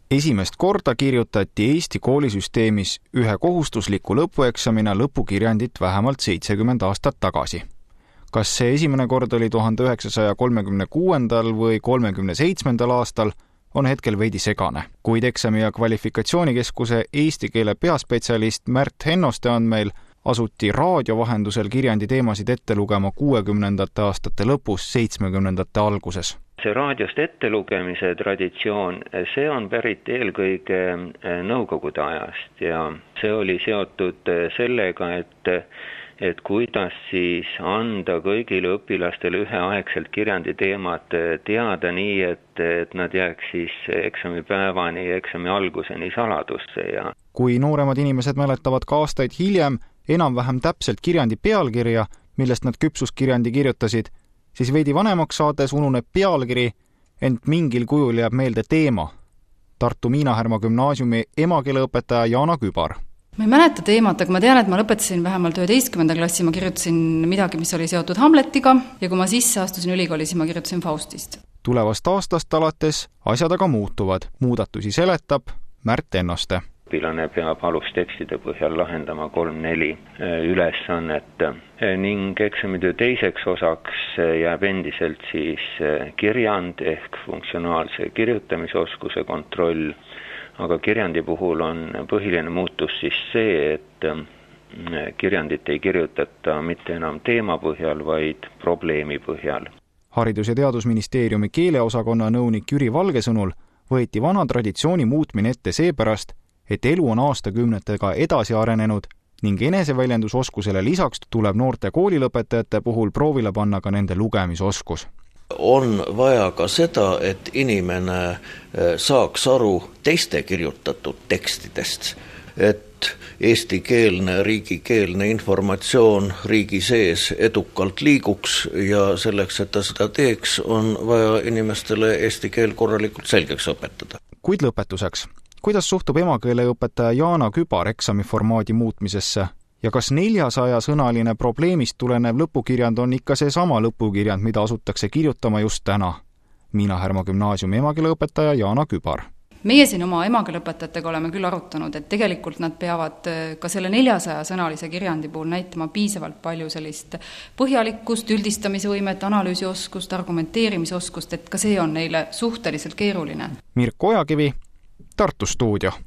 Esimest korda kirjutati Eesti koolisüsteemis ühe kohustusliku lõpueksamina lõpukirjandit vähemalt 70 aastat tagasi. Kas see esimene kord oli 1936. või 37. aastal, on hetkel veidi segane. Kuid eksami- ja kvalifikatsioonikeskuse eesti keele peaspetsialist Märt Hennoste andmeil asuti raadio vahendusel kirjandi teemasid ette lugema 60. aastate lõpus, 70. alguses. See raadiost ettelugemise traditsioon, see on pärit eelkõige Nõukogude ajast ja see oli seotud sellega, et kuidas siis anda kõigile õpilastele üheaegselt kirjandi teemad teada nii, et nad jääks siis eksamipäevani ja eksami alguseni saladusse. Ja kui nooremad inimesed mäletavad ka aastaid hiljem enam-vähem täpselt kirjandi pealkirja, millest nad küpsuskirjandi kirjutasid, siis veidi vanemaks saades ununeb pealkiri, ent mingil kujul jääb meelde teema. Tartu Miina Härma Gümnaasiumi emakeeleõpetaja Jaana Kübar. Ma ei mäleta teemat, aga ma tean, et ma lõpetasin vähemalt 11. klassi, ma kirjutasin midagi, mis oli seotud Hamletiga ja kui ma sisse astusin ülikooli, siis ma kirjutasin Faustist. Tulevast aastast alates asjad aga muutuvad. Muudatusi seletab Märt Hennoste. Õpilane peab alustekstide põhjal lahendama 3-4 ülesannet ning eksamitöö teiseks osaks jääb endiselt siis kirjand ehk funktsionaalse kirjutamisoskuse kontroll, aga kirjandi puhul on põhiline muutus siis see, et kirjandit ei kirjutata mitte enam teema põhjal, vaid probleemi põhjal. Haridus- ja Teadusministeeriumi keeleosakonna nõunik Jüri Valge sõnul võeti vana traditsiooni muutmine ette seepärast, et elu on aastakümnetega edasi arenenud ning eneseväljendusoskusele lisaks tuleb noorte koolilõpetajate puhul proovile panna ka nende lugemisoskus. On vaja ka seda, et inimene saaks aru teiste kirjutatud tekstidest, et eestikeelne, riigikeelne informatsioon riigi sees edukalt liiguks ja selleks, et ta seda teeks, on vaja inimestele eesti keel korralikult selgeks õpetada. Kuid lõpetuseks, kuidas suhtub emakeeleõpetaja Jaana Kübar eksamiformaadi muutmisesse ja kas 400-sõnaline probleemist tulenev lõpukirjand on ikka see sama lõpukirjand, mida asutakse kirjutama just täna? Miina Härma Gümnaasiumi emakeeleõpetaja Jaana Kübar. Meie siin oma emakeeleõpetajatega oleme küll arutanud, et tegelikult nad peavad ka selle 400-sõnalise kirjandi puhul näitama piisavalt palju sellist põhjalikkust, üldistamisvõimet, analüüsioskust, argumenteerimisoskust, et ka see on neile suhteliselt keeruline. Mirko Ojakivi, Tartu stuudio.